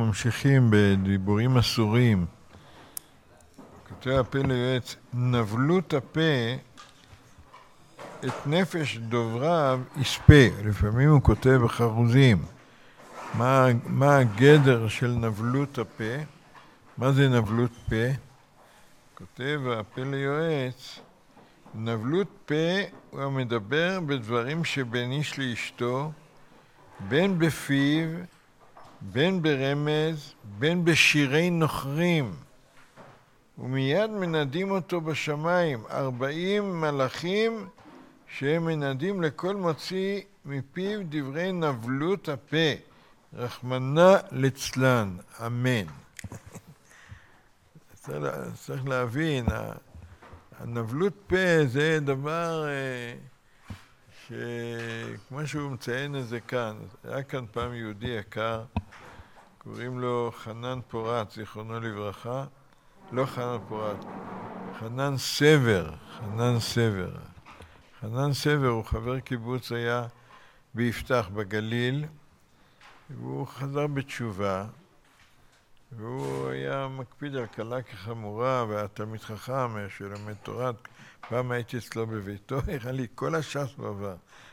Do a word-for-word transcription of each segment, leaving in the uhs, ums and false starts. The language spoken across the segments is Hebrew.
ממשיכים בדיבורים אסורים. כותב הפה ליועץ, נבלות הפה את נפש דובריו יספה. לפעמים הוא כותב בחרוזים. מה, מה הגדר של נבלות הפה? מה זה נבלות פה? כותב הפה ליועץ, נבלות פה הוא המדבר בדברים שבין איש לאשתו, בין בפיו, בין ברמז, בין בשירי נוכרים, ומיד מנדים אותו בשמיים, ארבעים מלאכים שהם מנדים לכל מוציא מפיו דברי נבלות הפה, רחמנא ליצלן, אמן. צריך להבין, הנבלות פה זה דבר שכמו שהוא מציין את זה כאן, היה כאן פעם יהודי יקר, קוראים לו חנן פורת, זיכרונו לברכה, לא חנן פורת, חנן סבר, חנן סבר. חנן סבר הוא חבר קיבוץ, היה ביפתח בגליל, והוא חזר בתשובה, והוא היה מקפיד על קלה כחמורה, והיה תלמיד חכם שלומד תורה. פעם הייתי אצלו בביתו, הראה לי כל הש"ס בעבר,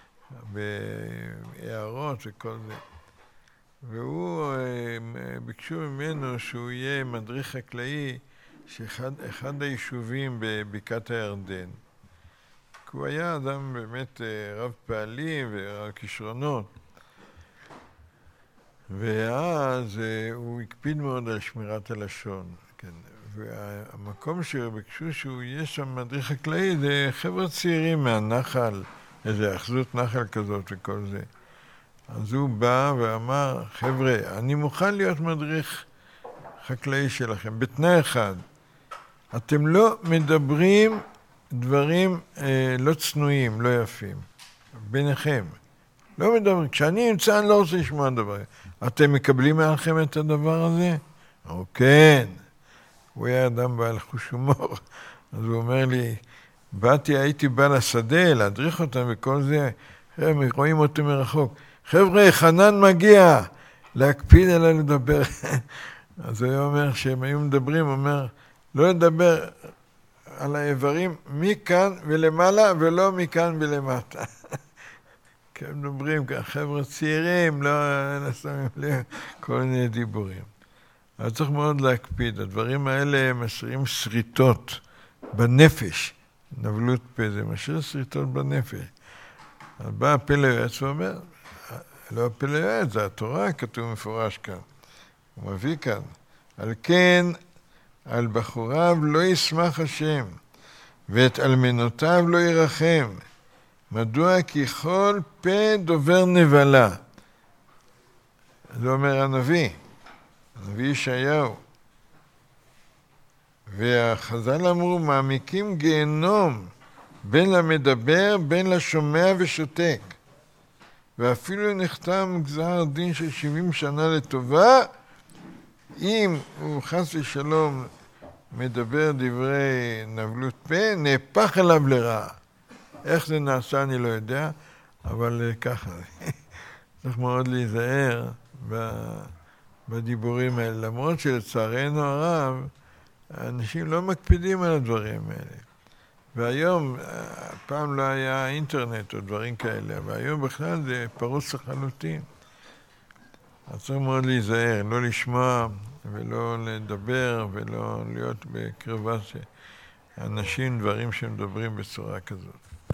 בהערות וכל זה. והוא, ביקשו ממנו שהוא יהיה מדריך חקלאי שאחד אחד היישובים בבקעת הירדן. כי הוא היה אדם באמת רב פעלים ורב כישרונות. ואז הוא הקפיד מאוד על שמירת הלשון. כן. והמקום שביקשו שהוא יהיה שם מדריך חקלאי זה חבר'ה צעירים מהנחל, איזו אחזות נחל כזאת וכל זה. אז הוא בא ואמר, חבר'ה, אני מוכן להיות מדריך חקלאי שלכם, בתנאי אחד. אתם לא מדברים דברים אה, לא צנועים, לא יפים, ביניכם. לא מדברים, כשאני אמצא אני לא רוצה לשמוע דבר. אתם מקבלים מעליכם את הדבר הזה? או כן. הוא היה אדם בעל חוש הומור. אז הוא אומר לי, באתי, הייתי בא לשדה, להדריך אותם וכל זה. הם רואים אותי מרחוק. חבר'ה, חנן מגיע, להקפיד עליי לדבר. אז הוא אומר שהם היו מדברים, הוא אומר, לא לדבר על האיברים מכאן ולמעלה ולא מכאן ולמטה. כי הם מדברים כאן, חבר'ה צעירים, לא שמים לב כל מיני דיבורים. אז צריך מאוד להקפיד, הדברים האלה משאירים שריטות בנפש. נבלות פה זה משאיר שריטות בנפש. אז בא הפה ליועץ ואומר, לא הפה ליועץ, זה התורה, כתוב מפורש כאן. הוא מביא כאן, על כן, על בחוריו לא ישמח השם, ואת אלמנותיו לא ירחם. מדוע? כי כל פה דובר נבלה. זה אומר הנביא, הנביא ישעיהו. והחז"ל אמרו, מעמיקים גיהנום, בין למדבר, בין לשומע ושותק. ואפילו נחתם גזר דין של שבעים שנה לטובה, אם הוא חס ושלום מדבר דברי נבלות פה, נהפך אליו לרעה. איך זה נעשה אני לא יודע, אבל ככה. צריך מאוד להיזהר בדיבורים האלה, למרות שלצערנו הרב, האנשים לא מקפידים על הדברים האלה. והיום, פעם לא היה אינטרנט או דברים כאלה, והיום בכלל זה פרוץ לחלוטין. אז צריך מאוד להיזהר, לא לשמוע ולא לדבר ולא להיות בקרבה שאנשים דברים שמדברים בצורה כזאת.